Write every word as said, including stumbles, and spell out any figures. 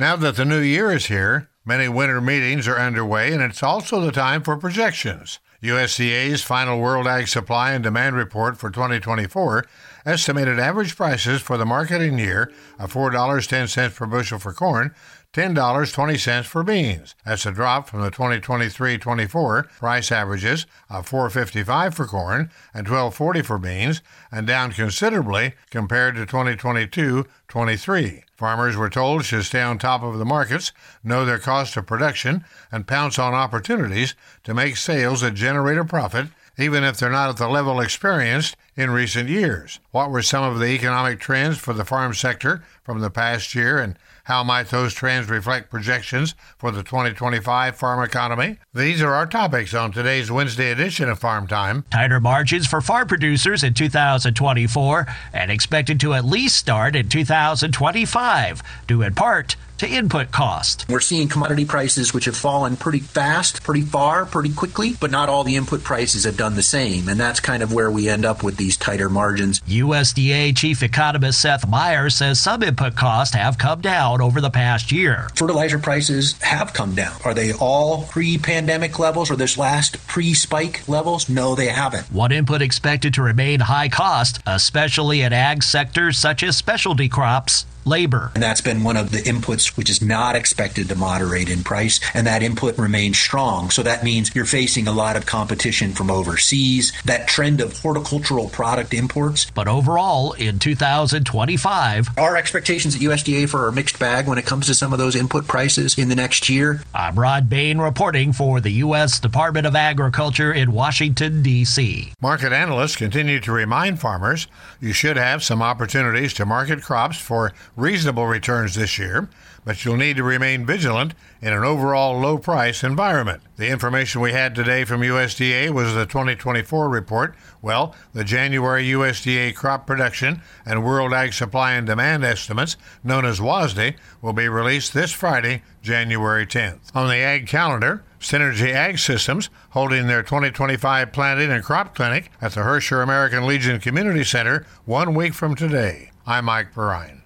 Now that the new year is here, many winter meetings are underway, and it's also the time for projections. U S D A's final World Ag Supply and Demand Report for twenty twenty-four estimated average prices for the marketing year of four dollars and ten cents per bushel for corn, ten dollars and twenty cents for beans. That's a drop from the twenty twenty-three twenty-four price averages of four dollars and fifty-five cents for corn and twelve dollars and forty cents for beans, and down considerably compared to twenty twenty-two twenty-three. Farmers were told should stay on top of the markets, know their cost of production, and pounce on opportunities to make sales that generate a profit, even if they're not at the level experienced in recent years. What were some of the economic trends for the farm sector from the past year, and how might those trends reflect projections for the twenty twenty-five farm economy? These are our topics on today's Wednesday edition of Farm Time. Tighter margins for farm producers in two thousand twenty-four and expected to at least start in two thousand twenty-five, due in part to input cost. We're seeing commodity prices which have fallen pretty fast, pretty far, pretty quickly, but not all the input prices have done the same, and that's kind of where we end up with these tighter margins. U S D A Chief Economist Seth Meyer says some input costs have come down over the past year. Fertilizer prices have come down. Are they all pre-pandemic levels or this last pre-spike levels? No, they haven't. One input expected to remain high cost, especially in ag sectors such as specialty crops, labor. And that's been one of the inputs which is not expected to moderate in price, and that input remains strong. So that means you're facing a lot of competition from overseas, that trend of horticultural product imports. But overall, in two thousand twenty-five, our expectations at U S D A for our mixed bag when it comes to some of those input prices in the next year. I'm Rod Bain reporting for the U S Department of Agriculture in Washington, D C Market analysts continue to remind farmers you should have some opportunities to market crops for reasonable returns this year, but you'll need to remain vigilant in an overall low-price environment. The information we had today from U S D A was the twenty twenty-four report. Well, the January U S D A crop production and World Ag Supply and Demand estimates, known as W A S D A, will be released this Friday, January tenth. On the ag calendar, Synergy Ag Systems holding their twenty twenty-five planting and crop clinic at the Herscher American Legion Community Center one week from today. I'm Mike Perrine.